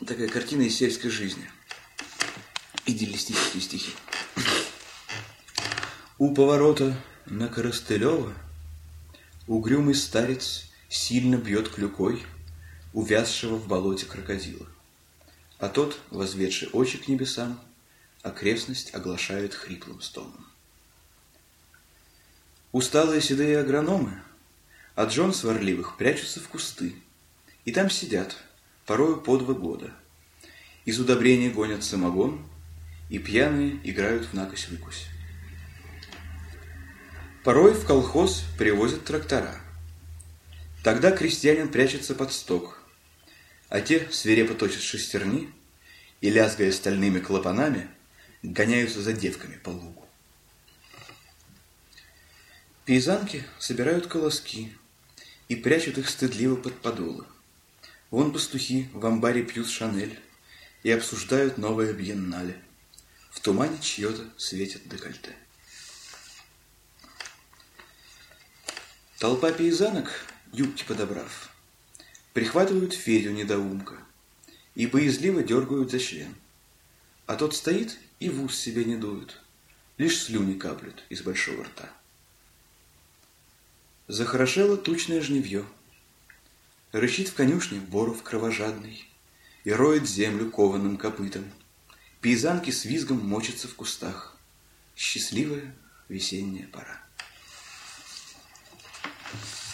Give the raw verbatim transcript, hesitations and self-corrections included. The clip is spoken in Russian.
такая картина из сельской жизни. Идеалистические стихи. У поворота на Коростылева угрюмый старец сильно бьет клюкой увязшего в болоте крокодила, а тот, возведший очи к небесам, окрестность оглашает хриплым стоном. Усталые седые агрономы от жен сварливых прячутся в кусты, и там сидят, порою по два года. Из удобрения гонят самогон, и пьяные играют в накось-выкусь. Порой в колхоз привозят трактора. Тогда крестьянин прячется под сток, а те свирепо точат шестерни и, лязгая стальными клапанами, гоняются за девками по лугу. Пейзанки собирают колоски и прячут их стыдливо под подолы. Вон пастухи в амбаре пьют шанель и обсуждают новое бьеннале. В тумане чье-то светит декольте. Толпа пейзанок, юбки подобрав, прихватывают Федю недоумка и боязливо дергают за член. А тот стоит и в ус себе не дует, лишь слюни каплют из большого рта. Захорошело тучное жнивье. Рычит в конюшне боров кровожадный и роет землю кованым копытом. Пейзанки с визгом мочатся в кустах. Счастливая весенняя пора.